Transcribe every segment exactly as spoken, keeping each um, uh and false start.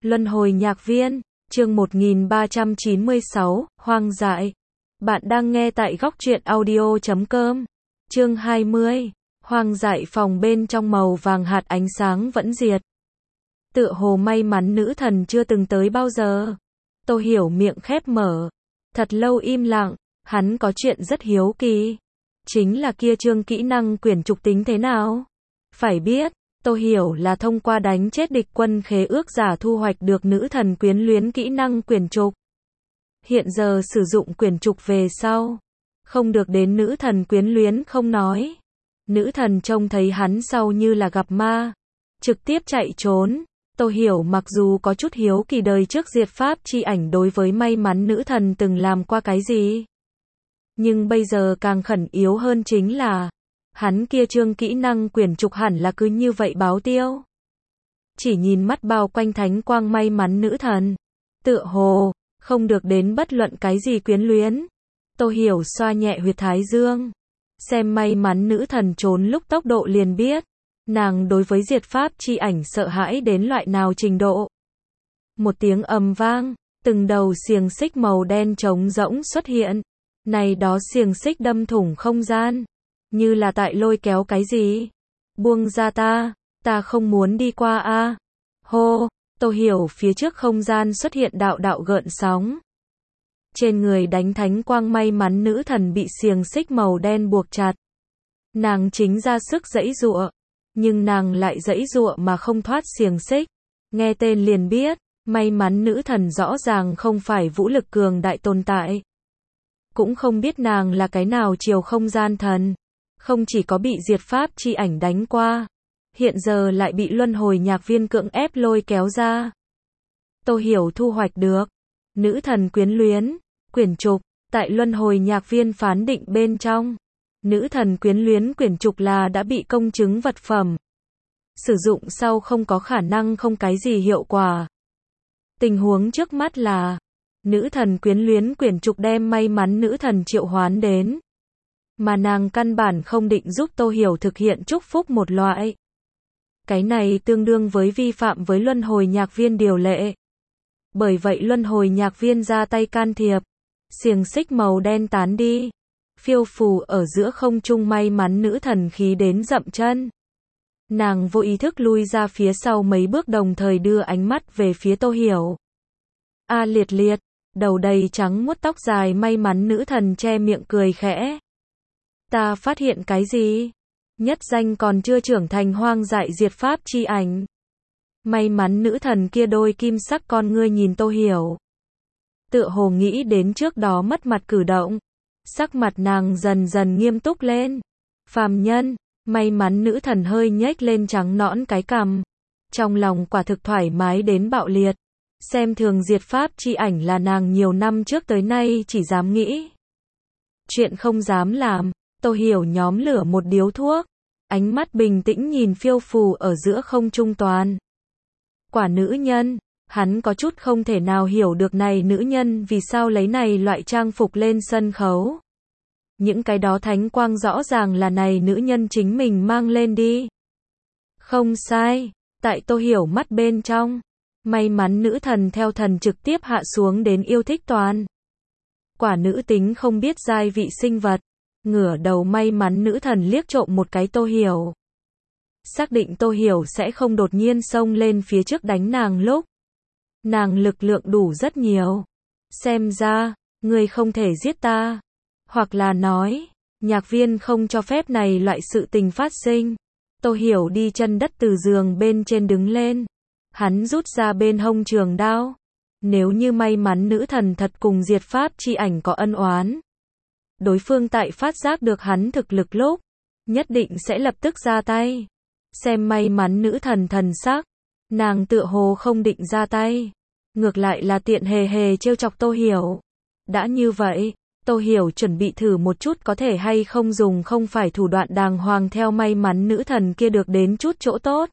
Luân hồi nhạc viên, chương một nghìn ba trăm chín mươi sáu, hoang dại. Bạn đang nghe tại góc truyện audio chấm com. Chương hai mươi, hoang dại. Phòng bên trong màu vàng hạt ánh sáng vẫn diệt. Tựa hồ may mắn nữ thần chưa từng tới bao giờ. Tô Hiểu miệng khép mở. Thật lâu im lặng, hắn có chuyện rất hiếu kỳ. Chính là kia chương kỹ năng quyển trục tính thế nào? Phải biết, Tô Hiểu là thông qua đánh chết địch quân khế ước giả thu hoạch được nữ thần quyến luyến kỹ năng quyển trục. Hiện giờ sử dụng quyển trục về sau, không được đến nữ thần quyến luyến không nói. Nữ thần trông thấy hắn sau như là gặp ma, trực tiếp chạy trốn. Tô Hiểu mặc dù có chút hiếu kỳ đời trước diệt pháp chi ảnh đối với may mắn nữ thần từng làm qua cái gì. Nhưng bây giờ càng khẩn yếu hơn chính là, hắn kia chương kỹ năng quyển trục hẳn là cứ như vậy báo tiêu. Chỉ nhìn mắt bao quanh thánh quang may mắn nữ thần, tựa hồ, không được đến bất luận cái gì quyến luyến. Tô Hiểu xoa nhẹ huyệt thái dương, xem may mắn nữ thần trốn lúc tốc độ liền biết, nàng đối với diệt pháp chi ảnh sợ hãi đến loại nào trình độ. Một tiếng ầm vang, từng đầu xiềng xích màu đen trống rỗng xuất hiện. Này đó xiềng xích đâm thủng không gian, như là tại lôi kéo cái gì. Buông ra ta, ta không muốn đi qua a. Hô, Tô Hiểu phía trước không gian xuất hiện đạo đạo gợn sóng. Trên người đánh thánh quang may mắn nữ thần bị xiềng xích màu đen buộc chặt. Nàng chính ra sức giãy giụa, nhưng nàng lại giãy giụa mà không thoát xiềng xích. Nghe tên liền biết, may mắn nữ thần rõ ràng không phải vũ lực cường đại tồn tại. Cũng không biết nàng là cái nào chiều không gian thần. Không chỉ có bị diệt pháp chi ảnh đánh qua, hiện giờ lại bị luân hồi nhạc viên cưỡng ép lôi kéo ra. Tô Hiểu thu hoạch được nữ thần quyến luyến quyển trục. Tại luân hồi nhạc viên phán định bên trong, nữ thần quyến luyến quyển trục là đã bị công chứng vật phẩm. Sử dụng sau không có khả năng không cái gì hiệu quả. Tình huống trước mắt là, nữ thần quyến luyến quyển trục đem may mắn nữ thần triệu hoán đến. Mà nàng căn bản không định giúp Tô Hiểu thực hiện chúc phúc một loại. Cái này tương đương với vi phạm với luân hồi nhạc viên điều lệ. Bởi vậy luân hồi nhạc viên ra tay can thiệp. Xiềng xích màu đen tán đi. Phiêu phù ở giữa không trung may mắn nữ thần khí đến dậm chân. Nàng vô ý thức lui ra phía sau mấy bước đồng thời đưa ánh mắt về phía Tô Hiểu. A liệt liệt, đầu đầy trắng muốt tóc dài may mắn nữ thần che miệng cười khẽ. Ta phát hiện cái gì? Nhất danh còn chưa trưởng thành hoang dại diệt pháp chi ảnh. May mắn nữ thần kia đôi kim sắc con ngươi nhìn Tô Hiểu. Tựa hồ nghĩ đến trước đó mất mặt cử động. Sắc mặt nàng dần dần nghiêm túc lên. Phàm nhân, may mắn nữ thần hơi nhếch lên trắng nõn cái cằm. Trong lòng quả thực thoải mái đến bạo liệt. Xem thường diệt pháp chi ảnh là nàng nhiều năm trước tới nay chỉ dám nghĩ. Chuyện không dám làm. Tô Hiểu nhóm lửa một điếu thuốc. Ánh mắt bình tĩnh nhìn phiêu phù ở giữa không trung toàn. Quả nữ nhân. Hắn có chút không thể nào hiểu được này nữ nhân vì sao lấy này loại trang phục lên sân khấu. Những cái đó thánh quang rõ ràng là này nữ nhân chính mình mang lên đi. Không sai. Tại Tô Hiểu mắt bên trong. May mắn nữ thần theo thần trực tiếp hạ xuống đến yêu thích toàn. Quả nữ tính không biết giai vị sinh vật. Ngửa đầu may mắn nữ thần liếc trộm một cái Tô Hiểu. Xác định Tô Hiểu sẽ không đột nhiên xông lên phía trước đánh nàng lúc. Nàng lực lượng đủ rất nhiều. Xem ra, ngươi không thể giết ta. Hoặc là nói, nhạc viên không cho phép này loại sự tình phát sinh. Tô Hiểu đi chân đất từ giường bên trên đứng lên. Hắn rút ra bên hông trường đao. Nếu như may mắn nữ thần thật cùng diệt pháp chi ảnh có ân oán. Đối phương tại phát giác được hắn thực lực lúc, nhất định sẽ lập tức ra tay. Xem may mắn nữ thần thần sắc, nàng tựa hồ không định ra tay. Ngược lại là tiện hề hề trêu chọc Tô Hiểu. Đã như vậy, Tô Hiểu chuẩn bị thử một chút có thể hay không dùng không phải thủ đoạn đàng hoàng theo may mắn nữ thần kia được đến chút chỗ tốt.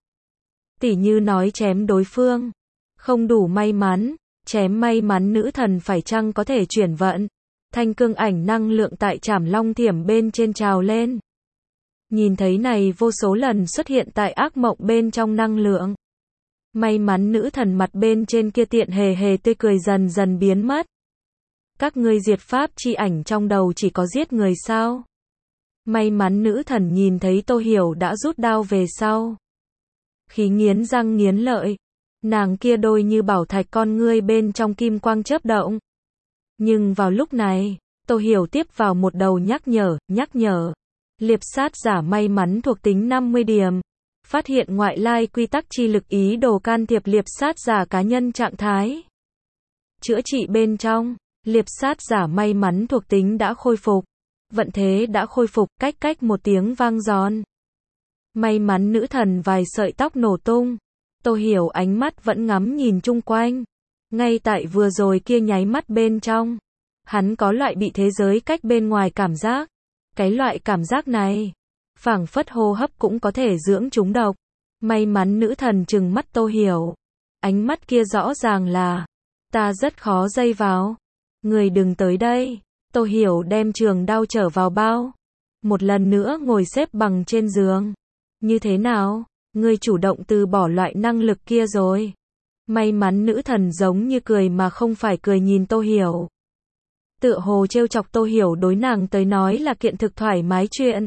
Tỉ như nói chém đối phương. Không đủ may mắn, chém may mắn nữ thần phải chăng có thể chuyển vận. Thanh cương ảnh năng lượng tại trảm long thiểm bên trên trào lên. Nhìn thấy này vô số lần xuất hiện tại ác mộng bên trong năng lượng. May mắn nữ thần mặt bên trên kia tiện hề hề tươi cười dần dần biến mất. Các ngươi diệt pháp chi ảnh trong đầu chỉ có giết người sao? May mắn nữ thần nhìn thấy Tô Hiểu đã rút đao về sau. Khí nghiến răng nghiến lợi. Nàng kia đôi như bảo thạch con ngươi bên trong kim quang chớp động. Nhưng vào lúc này, Tô Hiểu tiếp vào một đầu nhắc nhở, nhắc nhở. Liệp sát giả may mắn thuộc tính năm mươi điểm. Phát hiện ngoại lai quy tắc chi lực ý đồ can thiệp liệp sát giả cá nhân trạng thái. Chữa trị bên trong, liệp sát giả may mắn thuộc tính đã khôi phục. Vận thế đã khôi phục, cách cách một tiếng vang giòn. May mắn nữ thần vài sợi tóc nổ tung. Tô Hiểu ánh mắt vẫn ngắm nhìn chung quanh. Ngay tại vừa rồi kia nháy mắt bên trong. Hắn có loại bị thế giới cách bên ngoài cảm giác. Cái loại cảm giác này, phảng phất hô hấp cũng có thể dưỡng chúng độc. May mắn nữ thần trừng mắt Tô Hiểu. Ánh mắt kia rõ ràng là, ta rất khó dây vào. Người đừng tới đây. Tô Hiểu đem trường đao trở vào bao. Một lần nữa ngồi xếp bằng trên giường. Như thế nào? Ngươi chủ động từ bỏ loại năng lực kia rồi. May mắn nữ thần giống như cười mà không phải cười nhìn Tô Hiểu. Tựa hồ trêu chọc Tô Hiểu đối nàng tới nói là kiện thực thoải mái chuyện.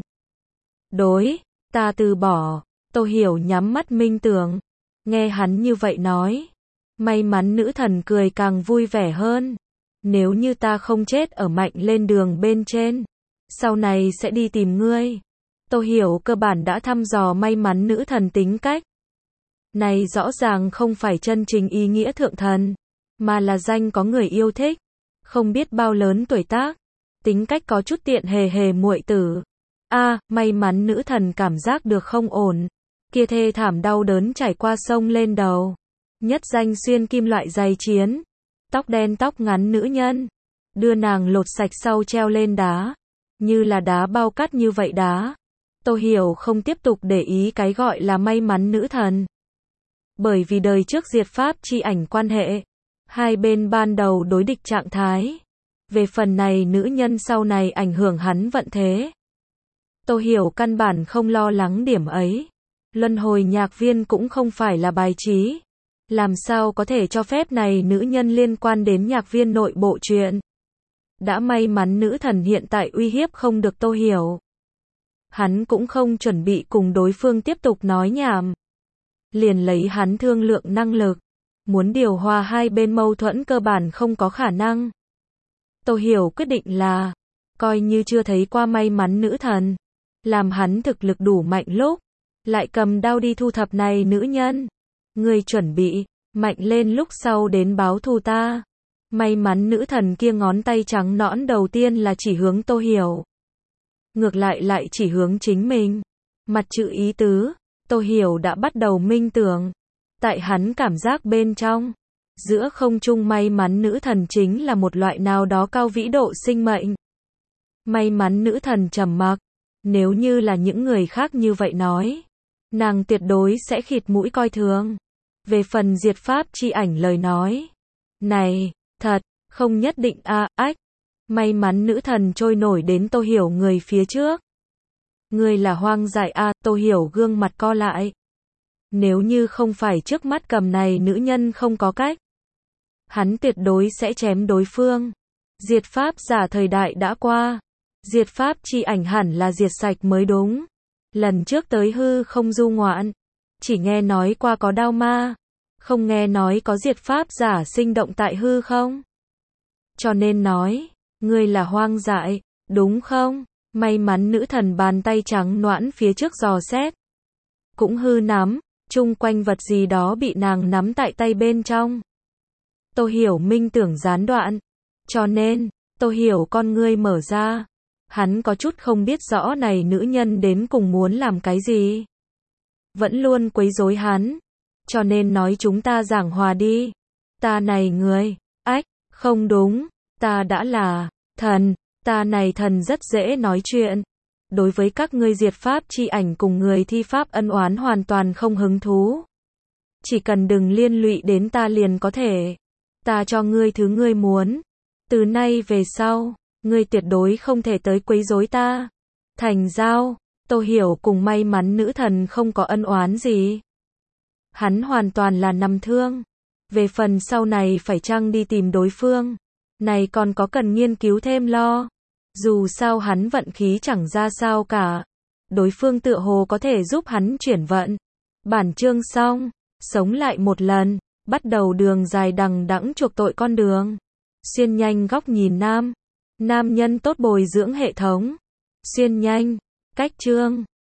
Đối, ta từ bỏ. Tô Hiểu nhắm mắt minh tưởng. Nghe hắn như vậy nói. May mắn nữ thần cười càng vui vẻ hơn. Nếu như ta không chết ở mạnh lên đường bên trên, sau này sẽ đi tìm ngươi. Tô Hiểu cơ bản đã thăm dò may mắn nữ thần tính cách. Này rõ ràng không phải chân chính ý nghĩa thượng thần, mà là danh có người yêu thích. Không biết bao lớn tuổi tác, tính cách có chút tiện hề hề muội tử. A, à, may mắn nữ thần cảm giác được không ổn. Kia thê thảm đau đớn trải qua sông lên đầu. Nhất danh xuyên kim loại dày chiến. Tóc đen tóc ngắn nữ nhân. Đưa nàng lột sạch sau treo lên đá. Như là đá bao cát như vậy đá. Tô Hiểu không tiếp tục để ý cái gọi là may mắn nữ thần. Bởi vì đời trước diệt pháp chi ảnh quan hệ. Hai bên ban đầu đối địch trạng thái. Về phần này nữ nhân sau này ảnh hưởng hắn vận thế. Tô Hiểu căn bản không lo lắng điểm ấy. Luân hồi nhạc viên cũng không phải là bài trí. Làm sao có thể cho phép này nữ nhân liên quan đến nhạc viên nội bộ chuyện. Đã may mắn nữ thần hiện tại uy hiếp không được Tô Hiểu. Hắn cũng không chuẩn bị cùng đối phương tiếp tục nói nhảm. Liền lấy hắn thương lượng năng lực. Muốn điều hòa hai bên mâu thuẫn cơ bản không có khả năng. Tô Hiểu quyết định là, coi như chưa thấy qua may mắn nữ thần. Làm hắn thực lực đủ mạnh lúc, lại cầm đao đi thu thập này nữ nhân. Người chuẩn bị, mạnh lên lúc sau đến báo thù ta. May mắn nữ thần kia ngón tay trắng nõn đầu tiên là chỉ hướng Tô Hiểu. Ngược lại lại chỉ hướng chính mình. Mặt chữ ý tứ, Tô Hiểu đã bắt đầu minh tưởng. Tại hắn cảm giác bên trong, giữa không trung may mắn nữ thần chính là một loại nào đó cao vĩ độ sinh mệnh. May mắn nữ thần trầm mặc. Nếu như là những người khác như vậy nói, nàng tuyệt đối sẽ khịt mũi coi thường. Về phần diệt pháp chi ảnh lời nói, này, thật, không nhất định a à, ách. May mắn nữ thần trôi nổi đến Tô Hiểu người phía trước. Người là hoang dại a à, Tô Hiểu gương mặt co lại. Nếu như không phải trước mắt cầm này nữ nhân không có cách, hắn tuyệt đối sẽ chém đối phương. Diệt pháp giả thời đại đã qua. Diệt pháp chi ảnh hẳn là diệt sạch mới đúng. Lần trước tới hư không du ngoạn, chỉ nghe nói qua có đao ma, không nghe nói có diệt pháp giả sinh động tại hư không. Cho nên nói, ngươi là hoang dại, đúng không? May mắn nữ thần bàn tay trắng nõn phía trước dò xét. Cũng hư nắm, chung quanh vật gì đó bị nàng nắm tại tay bên trong. Tô Hiểu minh tưởng gián đoạn. Cho nên, Tô Hiểu con ngươi mở ra. Hắn có chút không biết rõ này nữ nhân đến cùng muốn làm cái gì. Vẫn luôn quấy rối hắn. Cho nên nói chúng ta giảng hòa đi. Ta này người, ách, không đúng. Ta đã là thần. Ta này thần rất dễ nói chuyện. Đối với các ngươi diệt pháp chi ảnh cùng người thi pháp ân oán hoàn toàn không hứng thú. Chỉ cần đừng liên lụy đến ta liền có thể. Ta cho ngươi thứ ngươi muốn. Từ nay về sau, ngươi tuyệt đối không thể tới quấy rối ta. Thành giao, Tô Hiểu cùng may mắn nữ thần không có ân oán gì. Hắn hoàn toàn là nằm thương. Về phần sau này phải chăng đi tìm đối phương, này còn có cần nghiên cứu thêm lo. Dù sao hắn vận khí chẳng ra sao cả. Đối phương tựa hồ có thể giúp hắn chuyển vận. Bản chương xong. Sống lại một lần. Bắt đầu đường dài đằng đẵng chuộc tội con đường. Xuyên nhanh góc nhìn nam. Nam nhân tốt bồi dưỡng hệ thống. Xuyên nhanh. Cách chương.